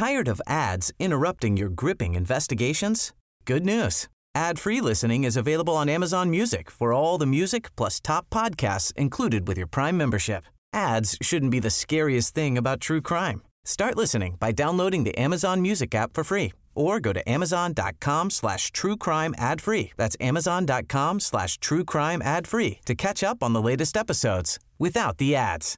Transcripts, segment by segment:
Tired of ads interrupting your gripping investigations? Good news. Ad-free listening is available on Amazon Music for all the music plus top podcasts included with your Prime membership. Ads shouldn't be the scariest thing about true crime. Start listening by downloading the Amazon Music app for free or go to amazon.com/truecrime ad-free. That's amazon.com/truecrime ad-free to catch up on the latest episodes without the ads.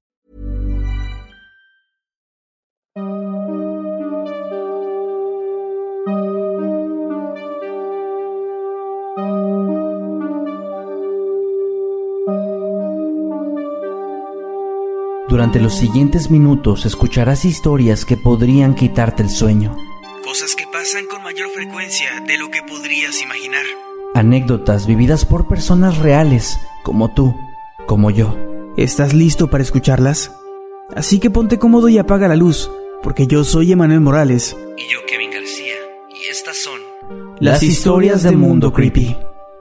Durante los siguientes minutos escucharás historias que podrían quitarte el sueño. Cosas que pasan con mayor frecuencia de lo que podrías imaginar. Anécdotas vividas por personas reales, como tú, como yo. ¿Estás listo para escucharlas? Así que ponte cómodo y apaga la luz, porque yo soy Emanuel Morales. Y yo, Kevin García. Y estas son... Las historias de Mundo Creepy.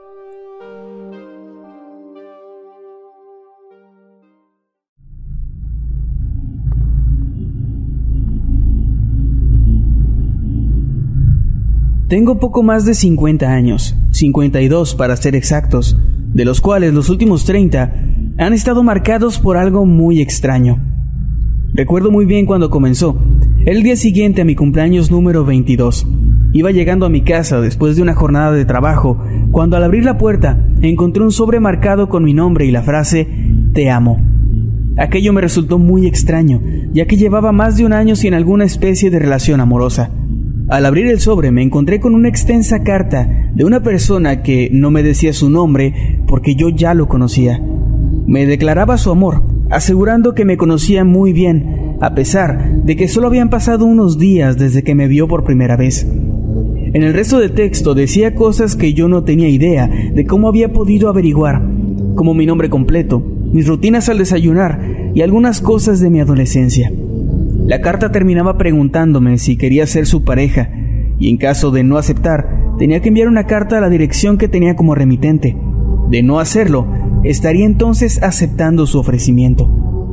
Tengo poco más de 50 años, 52 para ser exactos, de los cuales los últimos 30 han estado marcados por algo muy extraño. Recuerdo muy bien cuando comenzó, el día siguiente a mi cumpleaños número 22. Iba llegando a mi casa después de una jornada de trabajo, cuando al abrir la puerta encontré un sobre marcado con mi nombre y la frase «Te amo». Aquello me resultó muy extraño, ya que llevaba más de un año sin alguna especie de relación amorosa. Al abrir el sobre me encontré con una extensa carta de una persona que no me decía su nombre porque yo ya lo conocía. Me declaraba su amor, asegurando que me conocía muy bien, a pesar de que solo habían pasado unos días desde que me vio por primera vez. En el resto del texto decía cosas que yo no tenía idea de cómo había podido averiguar, como mi nombre completo, mis rutinas al desayunar y algunas cosas de mi adolescencia. La carta terminaba preguntándome si quería ser su pareja, y en caso de no aceptar, tenía que enviar una carta a la dirección que tenía como remitente. De no hacerlo, estaría entonces aceptando su ofrecimiento.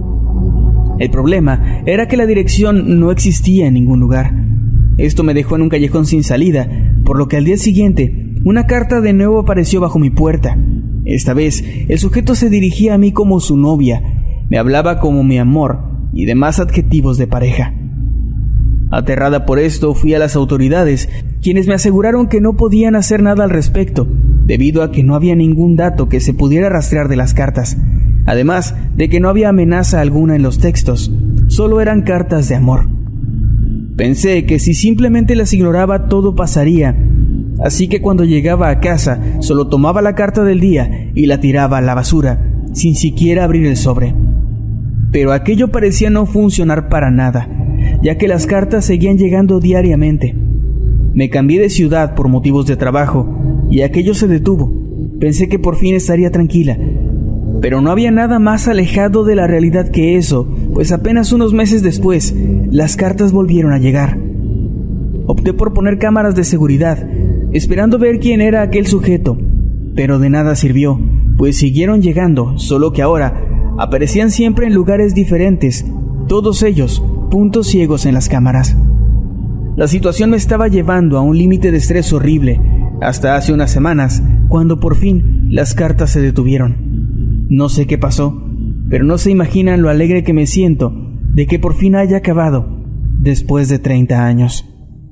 El problema era que la dirección no existía en ningún lugar. Esto me dejó en un callejón sin salida, por lo que al día siguiente, una carta de nuevo apareció bajo mi puerta. Esta vez, el sujeto se dirigía a mí como su novia, me hablaba como mi amor, y demás adjetivos de pareja. Aterrada por esto, fui a las autoridades, quienes me aseguraron que no podían hacer nada al respecto, debido a que no había ningún dato que se pudiera rastrear de las cartas, además de que no había amenaza alguna en los textos, solo eran cartas de amor. Pensé que si simplemente las ignoraba todo pasaría, así que cuando llegaba a casa solo tomaba la carta del día y la tiraba a la basura, sin siquiera abrir el sobre. Pero aquello parecía no funcionar para nada, ya que las cartas seguían llegando diariamente. Me cambié de ciudad por motivos de trabajo, y aquello se detuvo. Pensé que por fin estaría tranquila, pero no había nada más alejado de la realidad que eso, pues apenas unos meses después, las cartas volvieron a llegar. Opté por poner cámaras de seguridad, esperando ver quién era aquel sujeto, pero de nada sirvió, pues siguieron llegando, solo que ahora aparecían siempre en lugares diferentes, todos ellos puntos ciegos en las cámaras. La situación me estaba llevando a un límite de estrés horrible, hasta hace unas semanas, cuando por fin las cartas se detuvieron. No sé qué pasó, pero no se imaginan lo alegre que me siento de que por fin haya acabado, después de 30 años.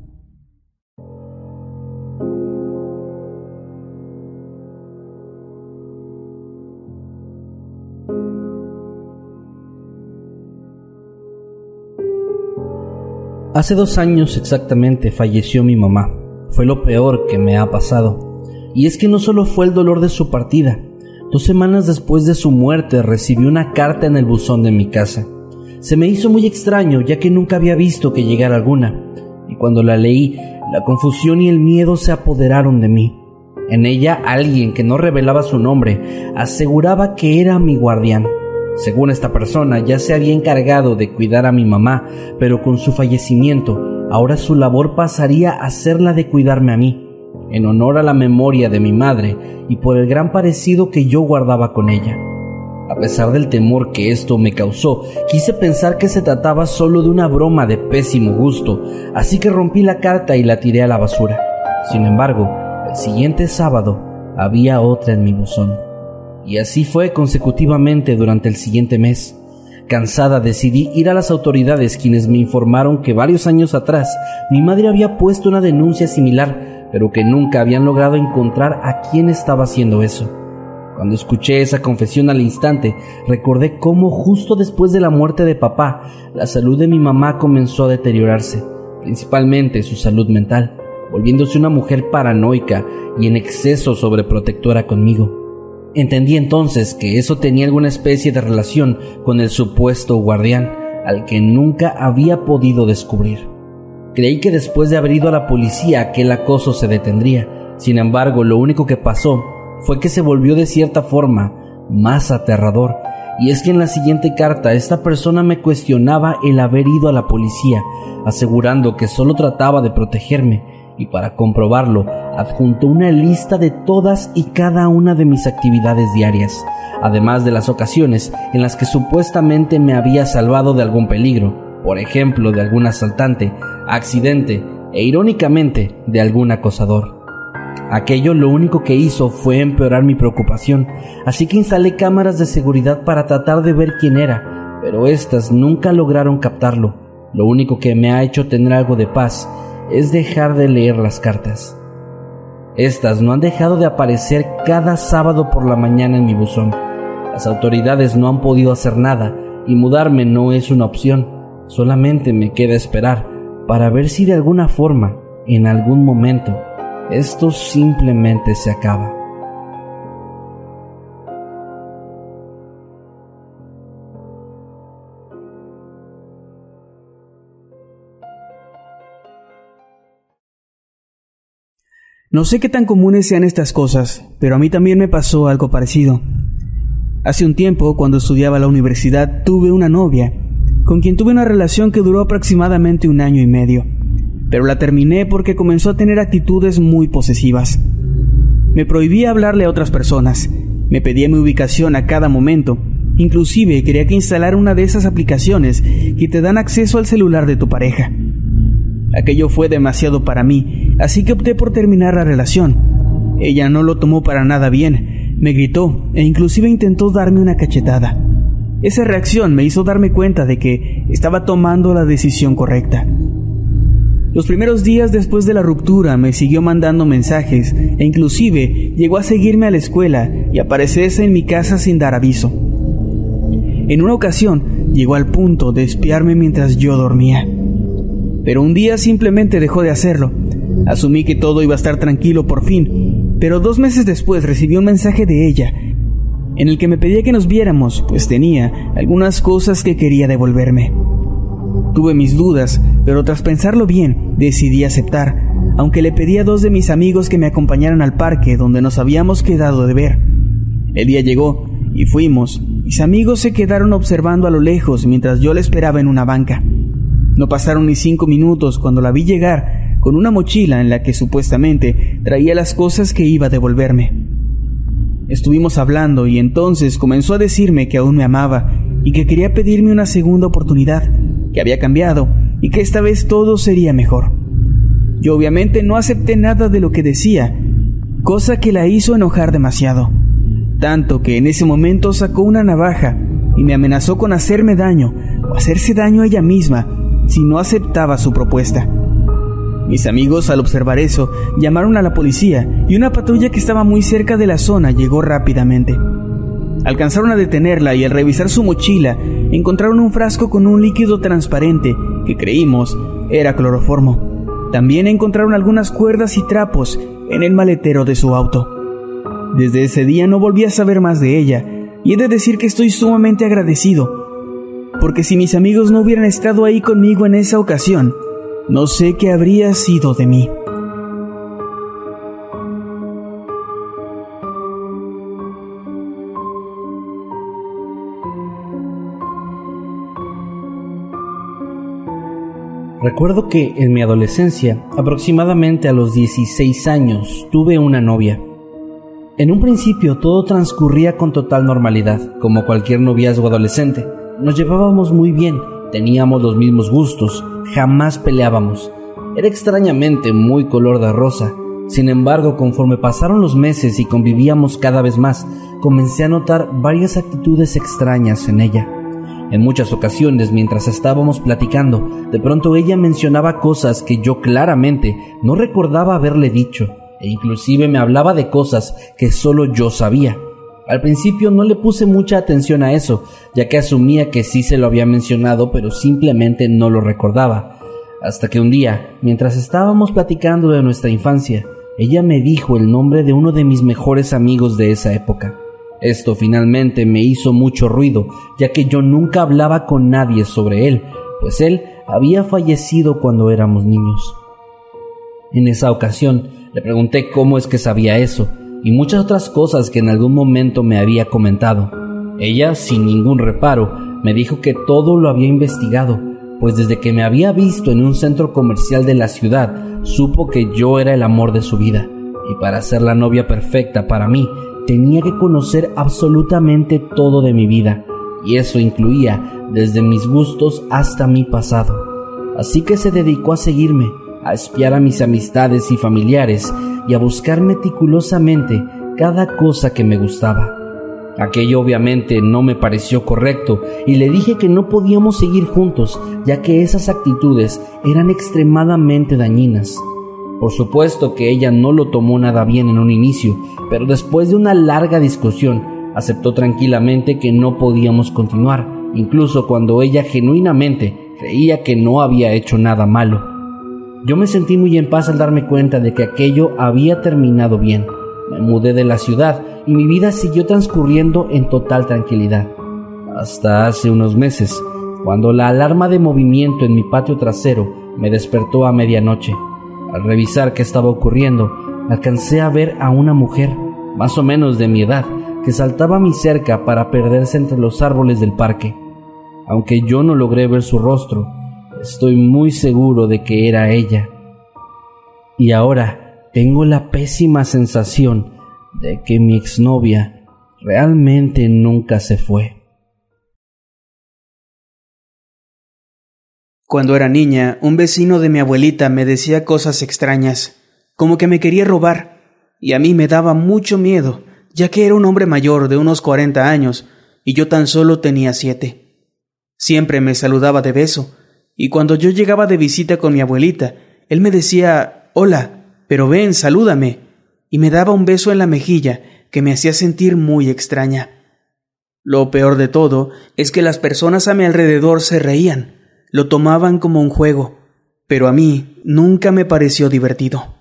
Hace 2 años exactamente falleció mi mamá. Fue lo peor que me ha pasado. Y es que no solo fue el dolor de su partida. 2 semanas después de su muerte recibí una carta en el buzón de mi casa. Se me hizo muy extraño, ya que nunca había visto que llegara alguna. Y cuando la leí, la confusión y el miedo se apoderaron de mí. En ella, alguien que no revelaba su nombre aseguraba que era mi guardián. Según esta persona, ya se había encargado de cuidar a mi mamá, pero con su fallecimiento, ahora su labor pasaría a ser la de cuidarme a mí, en honor a la memoria de mi madre y por el gran parecido que yo guardaba con ella. A pesar del temor que esto me causó, quise pensar que se trataba solo de una broma de pésimo gusto, así que rompí la carta y la tiré a la basura. Sin embargo, el siguiente sábado había otra en mi buzón. Y así fue consecutivamente durante el siguiente mes. Cansada, decidí ir a las autoridades, quienes me informaron que varios años atrás mi madre había puesto una denuncia similar, pero que nunca habían logrado encontrar a quién estaba haciendo eso. Cuando escuché esa confesión al instante, recordé cómo justo después de la muerte de papá, la salud de mi mamá comenzó a deteriorarse, principalmente su salud mental, volviéndose una mujer paranoica y en exceso sobreprotectora conmigo. Entendí entonces que eso tenía alguna especie de relación con el supuesto guardián, al que nunca había podido descubrir. Creí que después de haber ido a la policía aquel acoso se detendría. Sin embargo, lo único que pasó fue que se volvió de cierta forma más aterrador. Y es que en la siguiente carta esta persona me cuestionaba el haber ido a la policía, asegurando que solo trataba de protegerme, y para comprobarlo adjuntó una lista de todas y cada una de mis actividades diarias, además de las ocasiones en las que supuestamente me había salvado de algún peligro, por ejemplo de algún asaltante, accidente e irónicamente de algún acosador. Aquello lo único que hizo fue empeorar mi preocupación, así que instalé cámaras de seguridad para tratar de ver quién era, pero estas nunca lograron captarlo. Lo único que me ha hecho tener algo de paz es dejar de leer las cartas. Estas no han dejado de aparecer cada sábado por la mañana en mi buzón. Las autoridades no han podido hacer nada y mudarme no es una opción. Solamente me queda esperar para ver si de alguna forma, en algún momento, esto simplemente se acaba. No sé qué tan comunes sean estas cosas, pero a mí también me pasó algo parecido. Hace un tiempo, cuando estudiaba en la universidad, tuve una novia, con quien tuve una relación que duró aproximadamente 1 año y medio, pero la terminé porque comenzó a tener actitudes muy posesivas. Me prohibía hablarle a otras personas, me pedía mi ubicación a cada momento, inclusive quería que instalara una de esas aplicaciones que te dan acceso al celular de tu pareja. Aquello fue demasiado para mí, así que opté por terminar la relación. Ella no lo tomó para nada bien, me gritó e inclusive intentó darme una cachetada. Esa reacción me hizo darme cuenta de que estaba tomando la decisión correcta. Los primeros días después de la ruptura me siguió mandando mensajes e inclusive llegó a seguirme a la escuela y aparecerse en mi casa sin dar aviso. En una ocasión llegó al punto de espiarme mientras yo dormía. Pero un día simplemente dejó de hacerlo. Asumí que todo iba a estar tranquilo por fin, pero 2 meses después recibí un mensaje de ella, en el que me pedía que nos viéramos, pues tenía algunas cosas que quería devolverme. Tuve mis dudas, pero tras pensarlo bien, decidí aceptar, aunque le pedí a 2 de mis amigos que me acompañaran al parque donde nos habíamos quedado de ver. El día llegó y fuimos. Mis amigos se quedaron observando a lo lejos mientras yo la esperaba en una banca. No pasaron ni 5 minutos cuando la vi llegar con una mochila en la que supuestamente traía las cosas que iba a devolverme. Estuvimos hablando y entonces comenzó a decirme que aún me amaba y que quería pedirme una segunda oportunidad, que había cambiado y que esta vez todo sería mejor. Yo obviamente no acepté nada de lo que decía, cosa que la hizo enojar demasiado, tanto que en ese momento sacó una navaja y me amenazó con hacerme daño o hacerse daño a ella misma si no aceptaba su propuesta. Mis amigos, al observar eso, llamaron a la policía y una patrulla que estaba muy cerca de la zona llegó rápidamente. Alcanzaron a detenerla y al revisar su mochila encontraron un frasco con un líquido transparente que creímos era cloroformo. También encontraron algunas cuerdas y trapos en el maletero de su auto. Desde ese día no volví a saber más de ella y he de decir que estoy sumamente agradecido, porque si mis amigos no hubieran estado ahí conmigo en esa ocasión, no sé qué habría sido de mí. Recuerdo que en mi adolescencia, aproximadamente a los 16 años, tuve una novia. En un principio todo transcurría con total normalidad, como cualquier noviazgo adolescente. Nos llevábamos muy bien, teníamos los mismos gustos, jamás peleábamos. Era extrañamente muy color de rosa. Sin embargo, conforme pasaron los meses y convivíamos cada vez más, comencé a notar varias actitudes extrañas en ella. En muchas ocasiones, mientras estábamos platicando, de pronto ella mencionaba cosas que yo claramente no recordaba haberle dicho, e inclusive me hablaba de cosas que solo yo sabía. Al principio no le puse mucha atención a eso, ya que asumía que sí se lo había mencionado, pero simplemente no lo recordaba. Hasta que un día, mientras estábamos platicando de nuestra infancia, ella me dijo el nombre de uno de mis mejores amigos de esa época. Esto finalmente me hizo mucho ruido, ya que yo nunca hablaba con nadie sobre él, pues él había fallecido cuando éramos niños. En esa ocasión, le pregunté cómo es que sabía eso, y muchas otras cosas que en algún momento me había comentado. Ella, sin ningún reparo, me dijo que todo lo había investigado, pues desde que me había visto en un centro comercial de la ciudad, supo que yo era el amor de su vida, y para ser la novia perfecta para mí, tenía que conocer absolutamente todo de mi vida, y eso incluía desde mis gustos hasta mi pasado. Así que se dedicó a seguirme, a espiar a mis amistades y familiares y a buscar meticulosamente cada cosa que me gustaba. Aquello obviamente no me pareció correcto y le dije que no podíamos seguir juntos, ya que esas actitudes eran extremadamente dañinas. Por supuesto que ella no lo tomó nada bien en un inicio, pero después de una larga discusión, aceptó tranquilamente que no podíamos continuar, incluso cuando ella genuinamente creía que no había hecho nada malo. Yo me sentí muy en paz al darme cuenta de que aquello había terminado bien. Me mudé de la ciudad y mi vida siguió transcurriendo en total tranquilidad. Hasta hace unos meses, cuando la alarma de movimiento en mi patio trasero me despertó a medianoche. Al revisar qué estaba ocurriendo, alcancé a ver a una mujer, más o menos de mi edad, que saltaba a mi cerca para perderse entre los árboles del parque. Aunque yo no logré ver su rostro, estoy muy seguro de que era ella. Y ahora tengo la pésima sensación de que mi exnovia realmente nunca se fue. Cuando era niña, un vecino de mi abuelita me decía cosas extrañas, como que me quería robar, y a mí me daba mucho miedo, ya que era un hombre mayor de unos 40 años, y yo tan solo tenía 7. Siempre me saludaba de beso, y cuando yo llegaba de visita con mi abuelita, él me decía, «Hola, pero ven, salúdame», y me daba un beso en la mejilla que me hacía sentir muy extraña. Lo peor de todo es que las personas a mi alrededor se reían, lo tomaban como un juego, pero a mí nunca me pareció divertido.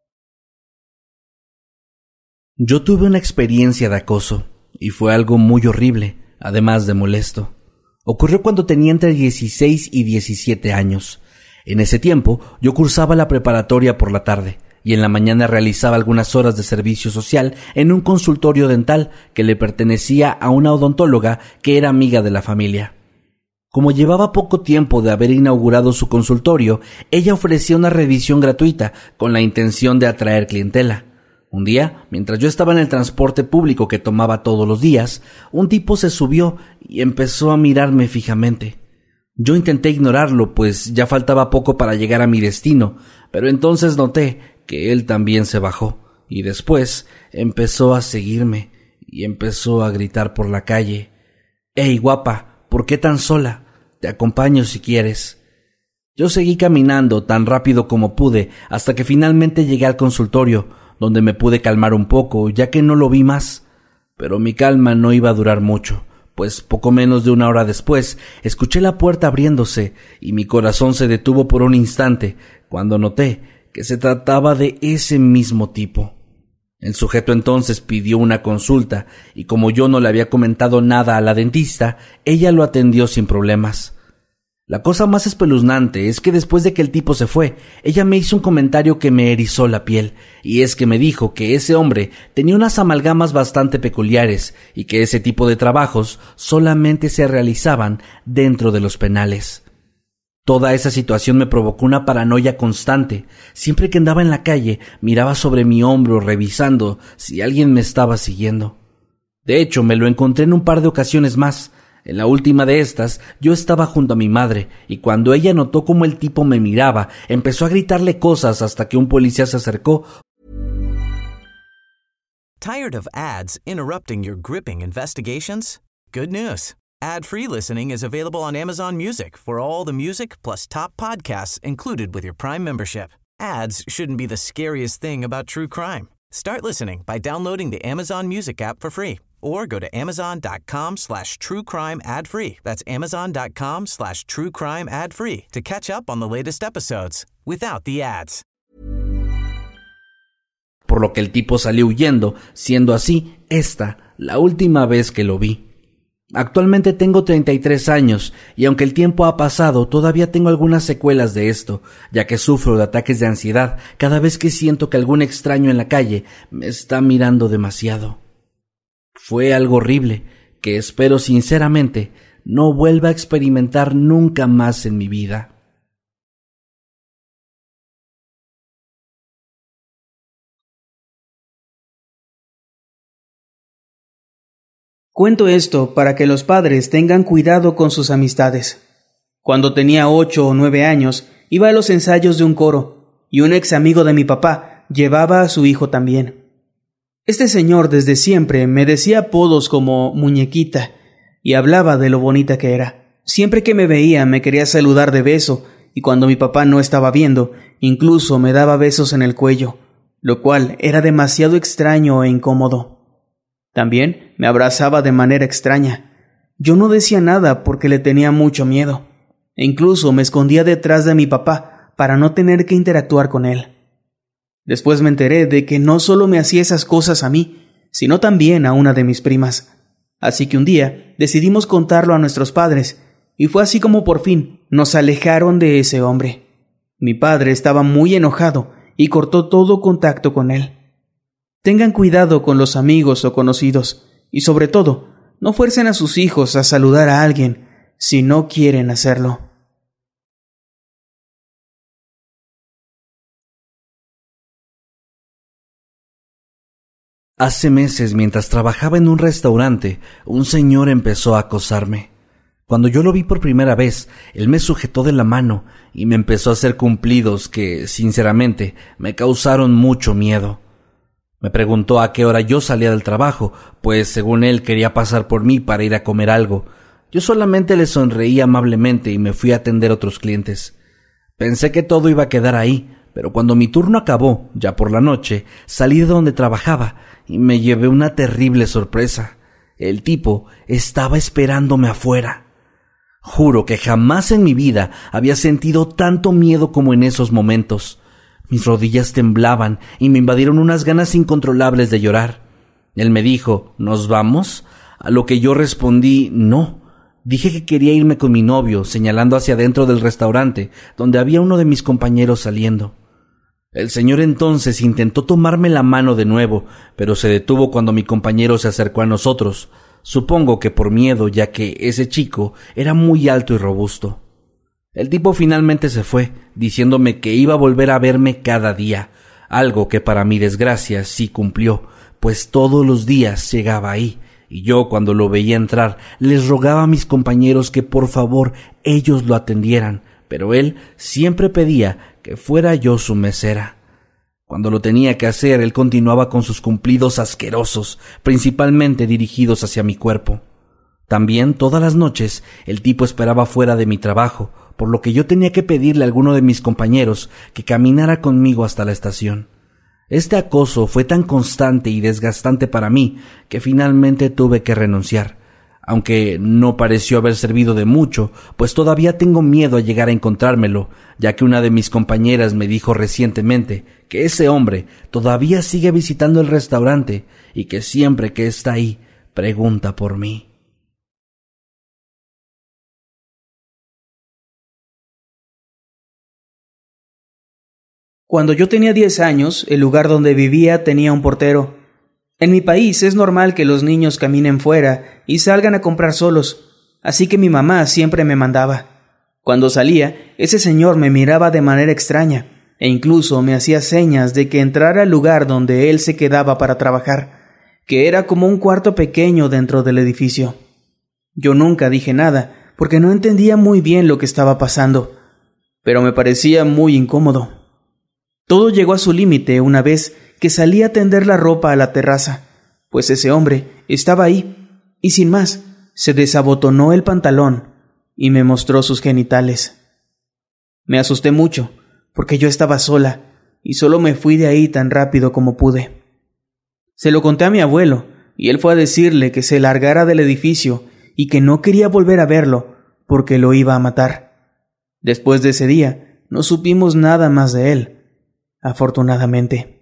Yo tuve una experiencia de acoso, y fue algo muy horrible, además de molesto. Ocurrió cuando tenía entre 16 y 17 años. En ese tiempo, yo cursaba la preparatoria por la tarde, y en la mañana realizaba algunas horas de servicio social en un consultorio dental que le pertenecía a una odontóloga que era amiga de la familia. Como llevaba poco tiempo de haber inaugurado su consultorio, ella ofrecía una revisión gratuita con la intención de atraer clientela. Un día, mientras yo estaba en el transporte público que tomaba todos los días, un tipo se subió y empezó a mirarme fijamente. Yo intenté ignorarlo, pues ya faltaba poco para llegar a mi destino, pero entonces noté que él también se bajó, y después empezó a seguirme, y empezó a gritar por la calle. «¡Ey, guapa! ¿Por qué tan sola? Te acompaño si quieres». Yo seguí caminando tan rápido como pude hasta que finalmente llegué al consultorio, donde me pude calmar un poco, ya que no lo vi más. Pero mi calma no iba a durar mucho, pues poco menos de una hora después escuché la puerta abriéndose y mi corazón se detuvo por un instante cuando noté que se trataba de ese mismo tipo. El sujeto entonces pidió una consulta y como yo no le había comentado nada a la dentista, ella lo atendió sin problemas. La cosa más espeluznante es que después de que el tipo se fue, ella me hizo un comentario que me erizó la piel, y es que me dijo que ese hombre tenía unas amalgamas bastante peculiares y que ese tipo de trabajos solamente se realizaban dentro de los penales. Toda esa situación me provocó una paranoia constante. Siempre que andaba en la calle, miraba sobre mi hombro revisando si alguien me estaba siguiendo. De hecho, me lo encontré en un par de ocasiones más. En la última de estas, yo estaba junto a mi madre, y cuando ella notó cómo el tipo me miraba, empezó a gritarle cosas hasta que un policía se acercó. Tired of ads interrupting your gripping investigations? Good news. Ad-free listening is available on Amazon Music for all the music plus top podcasts included with your Prime membership. Ads shouldn't be the scariest thing about true crime. Start listening by downloading the Amazon Music app for free or go to amazon.com/truecrime ad-free. That's amazon.com/truecrime ad-free to catch up on the latest episodes without the ads. Por lo que el tipo salió huyendo, siendo así la última vez que lo vi. Actualmente tengo 33 años y aunque el tiempo ha pasado, todavía tengo algunas secuelas de esto, ya que sufro de ataques de ansiedad cada vez que siento que algún extraño en la calle me está mirando demasiado. Fue algo horrible que espero sinceramente no vuelva a experimentar nunca más en mi vida. Cuento esto para que los padres tengan cuidado con sus amistades. Cuando tenía 8 o 9 años, iba a los ensayos de un coro, y un ex amigo de mi papá llevaba a su hijo también. Este señor desde siempre me decía apodos como muñequita, y hablaba de lo bonita que era. Siempre que me veía me quería saludar de beso, y cuando mi papá no estaba viendo, incluso me daba besos en el cuello, lo cual era demasiado extraño e incómodo. También me abrazaba de manera extraña. Yo no decía nada porque le tenía mucho miedo, e incluso me escondía detrás de mi papá para no tener que interactuar con él. Después me enteré de que no solo me hacía esas cosas a mí, sino también a una de mis primas. Así que un día decidimos contarlo a nuestros padres, y fue así como por fin nos alejaron de ese hombre. Mi padre estaba muy enojado y cortó todo contacto con él. Tengan cuidado con los amigos o conocidos y, sobre todo, no fuercen a sus hijos a saludar a alguien si no quieren hacerlo. Hace meses, mientras trabajaba en un restaurante, un señor empezó a acosarme. Cuando yo lo vi por primera vez, él me sujetó de la mano y me empezó a hacer cumplidos que, sinceramente, me causaron mucho miedo. Me preguntó a qué hora yo salía del trabajo, pues según él quería pasar por mí para ir a comer algo. Yo solamente le sonreí amablemente y me fui a atender otros clientes. Pensé que todo iba a quedar ahí, pero cuando mi turno acabó, ya por la noche, salí de donde trabajaba y me llevé una terrible sorpresa. El tipo estaba esperándome afuera. Juro que jamás en mi vida había sentido tanto miedo como en esos momentos. Mis rodillas temblaban y me invadieron unas ganas incontrolables de llorar. Él me dijo, ¿nos vamos? A lo que yo respondí, no. Dije que quería irme con mi novio, señalando hacia adentro del restaurante, donde había uno de mis compañeros saliendo. El señor entonces intentó tomarme la mano de nuevo, pero se detuvo cuando mi compañero se acercó a nosotros. Supongo que por miedo, ya que ese chico era muy alto y robusto. El tipo finalmente se fue, diciéndome que iba a volver a verme cada día, algo que para mi desgracia sí cumplió, pues todos los días llegaba ahí, y yo cuando lo veía entrar les rogaba a mis compañeros que por favor ellos lo atendieran, pero él siempre pedía que fuera yo su mesera. Cuando lo tenía que hacer, él continuaba con sus cumplidos asquerosos, principalmente dirigidos hacia mi cuerpo. También todas las noches el tipo esperaba fuera de mi trabajo, por lo que yo tenía que pedirle a alguno de mis compañeros que caminara conmigo hasta la estación. Este acoso fue tan constante y desgastante para mí que finalmente tuve que renunciar, aunque no pareció haber servido de mucho, pues todavía tengo miedo a llegar a encontrármelo, ya que una de mis compañeras me dijo recientemente que ese hombre todavía sigue visitando el restaurante y que siempre que está ahí pregunta por mí. Cuando yo tenía 10 años, el lugar donde vivía tenía un portero. En mi país es normal que los niños caminen fuera y salgan a comprar solos, así que mi mamá siempre me mandaba. Cuando salía, ese señor me miraba de manera extraña e incluso me hacía señas de que entrara al lugar donde él se quedaba para trabajar, que era como un cuarto pequeño dentro del edificio. Yo nunca dije nada porque no entendía muy bien lo que estaba pasando, pero me parecía muy incómodo. Todo llegó a su límite una vez que salí a tender la ropa a la terraza, pues ese hombre estaba ahí y sin más se desabotonó el pantalón y me mostró sus genitales. Me asusté mucho porque yo estaba sola y solo me fui de ahí tan rápido como pude. Se lo conté a mi abuelo y él fue a decirle que se largara del edificio y que no quería volver a verlo porque lo iba a matar. Después de ese día no supimos nada más de él, afortunadamente.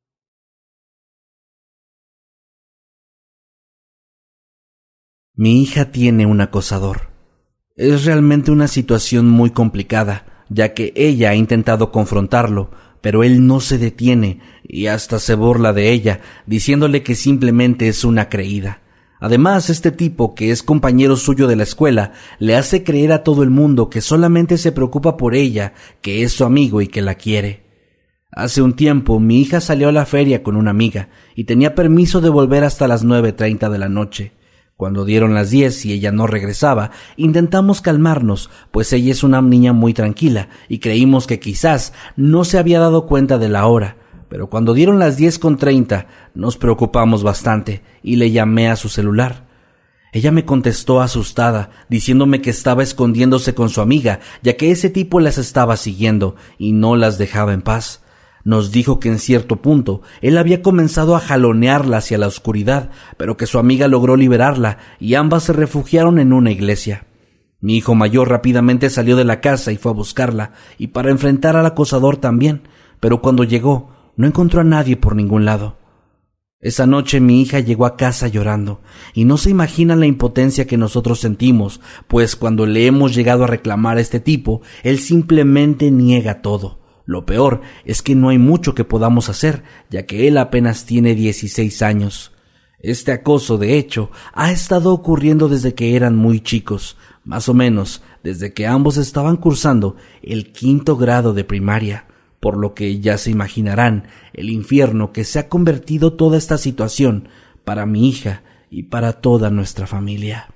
Mi hija tiene un acosador. Es realmente una situación muy complicada, ya que ella ha intentado confrontarlo, pero él no se detiene y hasta se burla de ella, diciéndole que simplemente es una creída. Además, este tipo, que es compañero suyo de la escuela, le hace creer a todo el mundo que solamente se preocupa por ella, que es su amigo y que la quiere. Hace un tiempo, mi hija salió a la feria con una amiga y tenía permiso de volver hasta las 9:30 de la noche. Cuando dieron las 10 y ella no regresaba, intentamos calmarnos, pues ella es una niña muy tranquila y creímos que quizás no se había dado cuenta de la hora, pero cuando dieron las 10:30 nos preocupamos bastante y le llamé a su celular. Ella me contestó asustada, diciéndome que estaba escondiéndose con su amiga, ya que ese tipo las estaba siguiendo y no las dejaba en paz. Nos dijo que en cierto punto él había comenzado a jalonearla hacia la oscuridad, pero que su amiga logró liberarla y ambas se refugiaron en una iglesia. Mi hijo mayor rápidamente salió de la casa y fue a buscarla, y para enfrentar al acosador también, pero cuando llegó no encontró a nadie por ningún lado. Esa noche mi hija llegó a casa llorando, y no se imaginan la impotencia que nosotros sentimos, pues cuando le hemos llegado a reclamar a este tipo, él simplemente niega todo. Lo peor es que no hay mucho que podamos hacer, ya que él apenas tiene 16 años. Este acoso, de hecho, ha estado ocurriendo desde que eran muy chicos, más o menos desde que ambos estaban cursando el 5º grado de primaria, por lo que ya se imaginarán el infierno que se ha convertido toda esta situación para mi hija y para toda nuestra familia.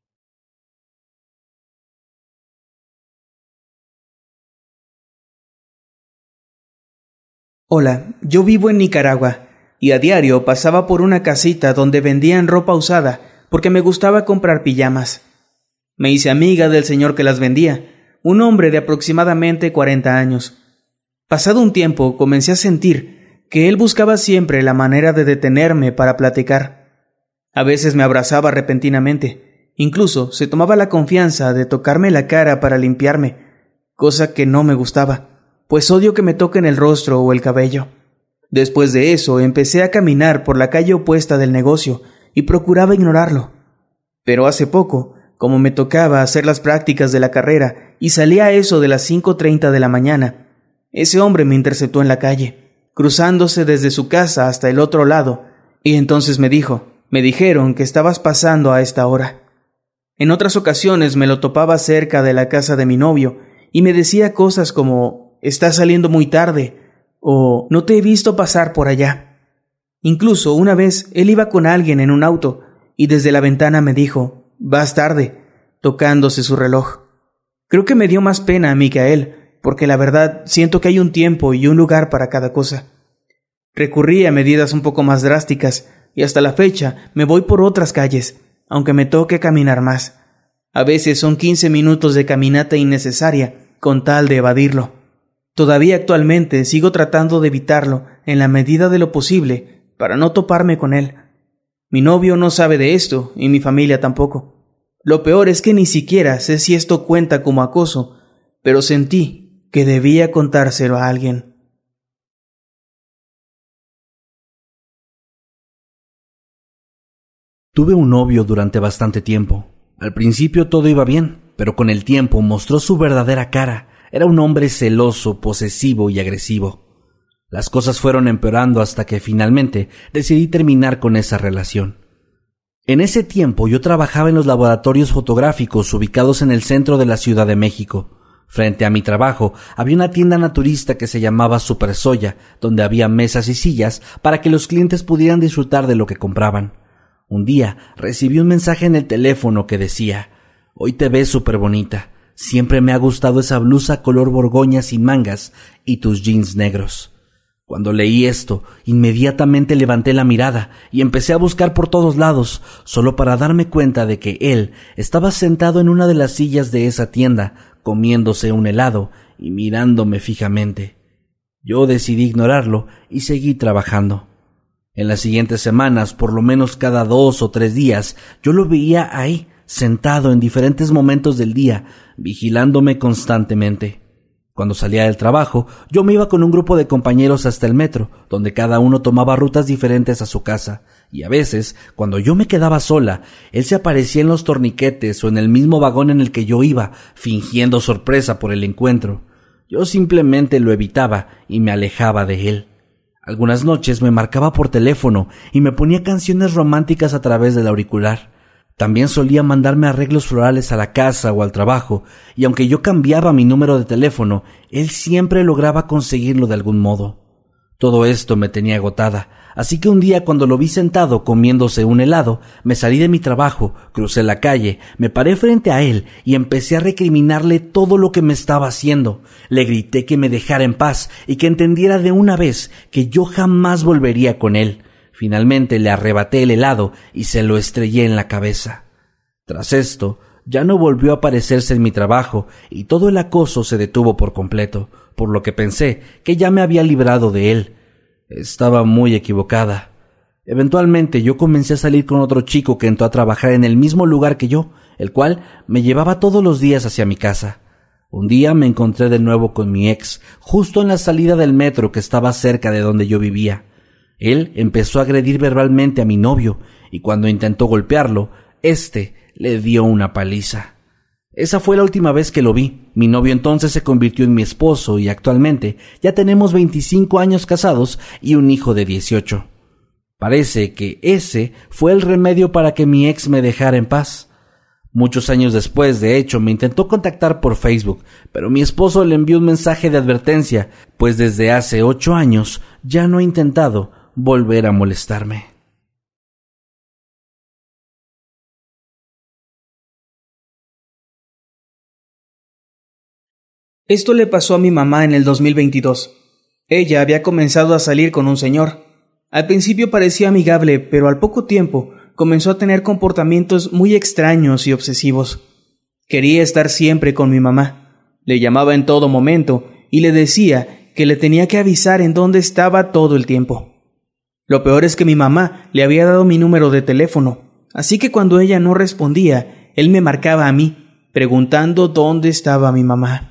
Hola, yo vivo en Nicaragua y a diario pasaba por una casita donde vendían ropa usada porque me gustaba comprar pijamas. Me hice amiga del señor que las vendía, un hombre de aproximadamente 40 años. Pasado un tiempo comencé a sentir que él buscaba siempre la manera de detenerme para platicar. A veces me abrazaba repentinamente, incluso se tomaba la confianza de tocarme la cara para limpiarme, cosa que no me gustaba, pues odio que me toquen el rostro o el cabello. Después de eso empecé a caminar por la calle opuesta del negocio y procuraba ignorarlo. Pero hace poco, como me tocaba hacer las prácticas de la carrera y salía a eso de las 5:30 de la mañana, ese hombre me interceptó en la calle, cruzándose desde su casa hasta el otro lado, y entonces me dijeron que estabas pasando a esta hora. En otras ocasiones me lo topaba cerca de la casa de mi novio y me decía cosas como «estás saliendo muy tarde» o «no te he visto pasar por allá». Incluso una vez él iba con alguien en un auto y desde la ventana me dijo «vas tarde», tocándose su reloj. Creo que me dio más pena a mí que a él, porque la verdad siento que hay un tiempo y un lugar para cada cosa. Recurrí a medidas un poco más drásticas y hasta la fecha me voy por otras calles, aunque me toque caminar más. A veces son 15 minutos de caminata innecesaria con tal de evadirlo. Todavía actualmente sigo tratando de evitarlo en la medida de lo posible para no toparme con él. Mi novio no sabe de esto y mi familia tampoco. Lo peor es que ni siquiera sé si esto cuenta como acoso, pero sentí que debía contárselo a alguien. Tuve un novio durante bastante tiempo. Al principio todo iba bien, pero con el tiempo mostró su verdadera cara. Era un hombre celoso, posesivo y agresivo. Las cosas fueron empeorando hasta que finalmente decidí terminar con esa relación. En ese tiempo yo trabajaba en los laboratorios fotográficos ubicados en el centro de la Ciudad de México. Frente a mi trabajo había una tienda naturista que se llamaba Super Soya, donde había mesas y sillas para que los clientes pudieran disfrutar de lo que compraban. Un día recibí un mensaje en el teléfono que decía: «Hoy te ves súper bonita. Siempre me ha gustado esa blusa color borgoña sin mangas y tus jeans negros». Cuando leí esto, inmediatamente levanté la mirada y empecé a buscar por todos lados, solo para darme cuenta de que él estaba sentado en una de las sillas de esa tienda, comiéndose un helado y mirándome fijamente. Yo decidí ignorarlo y seguí trabajando. En las siguientes semanas, por lo menos cada 2 o 3 días, yo lo veía ahí, sentado en diferentes momentos del día, vigilándome constantemente. Cuando salía del trabajo, yo me iba con un grupo de compañeros hasta el metro, donde cada uno tomaba rutas diferentes a su casa, y a veces, cuando yo me quedaba sola, él se aparecía en los torniquetes o en el mismo vagón en el que yo iba, fingiendo sorpresa por el encuentro. Yo simplemente lo evitaba y me alejaba de él. Algunas noches me marcaba por teléfono y me ponía canciones románticas a través del auricular. También solía mandarme arreglos florales a la casa o al trabajo, y aunque yo cambiaba mi número de teléfono, él siempre lograba conseguirlo de algún modo. Todo esto me tenía agotada, así que un día cuando lo vi sentado comiéndose un helado, me salí de mi trabajo, crucé la calle, me paré frente a él y empecé a recriminarle todo lo que me estaba haciendo. Le grité que me dejara en paz y que entendiera de una vez que yo jamás volvería con él. Finalmente le arrebaté el helado y se lo estrellé en la cabeza. Tras esto, ya no volvió a aparecerse en mi trabajo y todo el acoso se detuvo por completo, por lo que pensé que ya me había librado de él. Estaba muy equivocada. Eventualmente yo comencé a salir con otro chico que entró a trabajar en el mismo lugar que yo, el cual me llevaba todos los días hacia mi casa. Un día me encontré de nuevo con mi ex, justo en la salida del metro que estaba cerca de donde yo vivía. Él empezó a agredir verbalmente a mi novio, y cuando intentó golpearlo, éste le dio una paliza. Esa fue la última vez que lo vi. Mi novio entonces se convirtió en mi esposo y actualmente ya tenemos 25 años casados y un hijo de 18. Parece que ese fue el remedio para que mi ex me dejara en paz. Muchos años después, de hecho, me intentó contactar por Facebook, pero mi esposo le envió un mensaje de advertencia, pues desde hace 8 años ya no ha intentado volver a molestarme. Esto le pasó a mi mamá en el 2022. Ella había comenzado a salir con un señor. Al principio parecía amigable, pero al poco tiempo comenzó a tener comportamientos muy extraños y obsesivos. Quería estar siempre con mi mamá. Le llamaba en todo momento y le decía que le tenía que avisar en dónde estaba todo el tiempo. Lo peor es que mi mamá le había dado mi número de teléfono, así que cuando ella no respondía, él me marcaba a mí, preguntando dónde estaba mi mamá.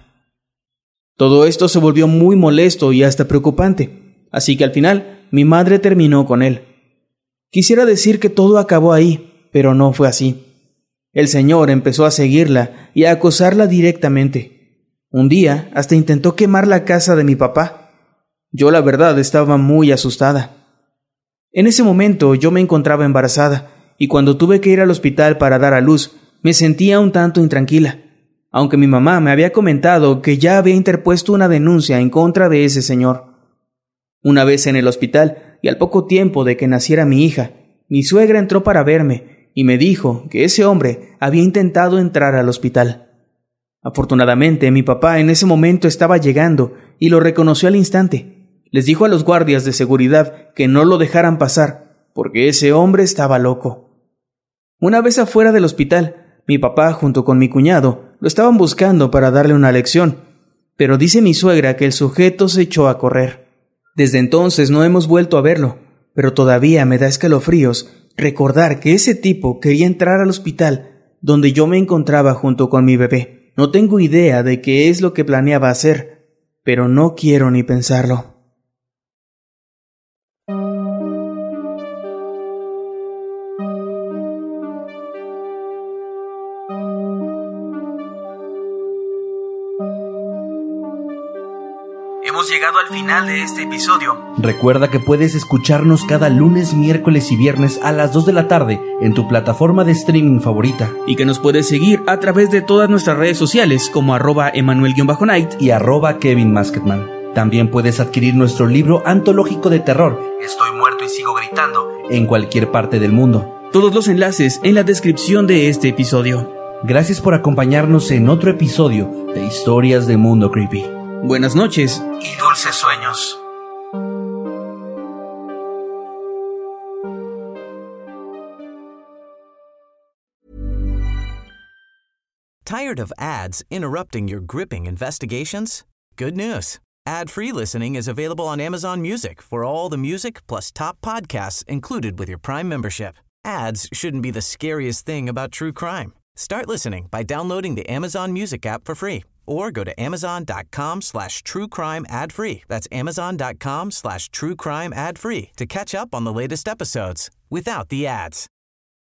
Todo esto se volvió muy molesto y hasta preocupante, así que al final mi madre terminó con él. Quisiera decir que todo acabó ahí, pero no fue así. El señor empezó a seguirla y a acosarla directamente. Un día hasta intentó quemar la casa de mi papá. Yo la verdad estaba muy asustada. En ese momento yo me encontraba embarazada y cuando tuve que ir al hospital para dar a luz, me sentía un tanto intranquila, aunque mi mamá me había comentado que ya había interpuesto una denuncia en contra de ese señor. Una vez en el hospital y al poco tiempo de que naciera mi hija, mi suegra entró para verme y me dijo que ese hombre había intentado entrar al hospital. Afortunadamente, mi papá en ese momento estaba llegando y lo reconoció al instante. Les dijo a los guardias de seguridad que no lo dejaran pasar, porque ese hombre estaba loco. Una vez afuera del hospital, mi papá junto con mi cuñado lo estaban buscando para darle una lección, pero dice mi suegra que el sujeto se echó a correr. Desde entonces no hemos vuelto a verlo, pero todavía me da escalofríos recordar que ese tipo quería entrar al hospital donde yo me encontraba junto con mi bebé. No tengo idea de qué es lo que planeaba hacer, pero no quiero ni pensarlo. Hemos hemos llegado al final de este episodio. Recuerda que puedes escucharnos cada lunes, miércoles y viernes a las 2 de la tarde en tu plataforma de streaming favorita. Y que nos puedes seguir a través de todas nuestras redes sociales como @Emanuel_Night y @KevinMasketman. También puedes adquirir nuestro libro antológico de terror, Estoy muerto y sigo gritando, en cualquier parte del mundo. Todos los enlaces en la descripción de este episodio. Gracias por acompañarnos en otro episodio de Historias de Mundo Creepy. Buenas noches Y dulces sueños. Tired of ads interrupting your gripping investigations? Good news. Ad-free listening is available on Amazon Music for all the music plus top podcasts included with your Prime membership. Ads shouldn't be the scariest thing about true crime. Start listening by downloading the Amazon Music app for free or go to amazon.com/truecrime ad-free. That's amazon.com/truecrime ad-free to catch up on the latest episodes without the ads.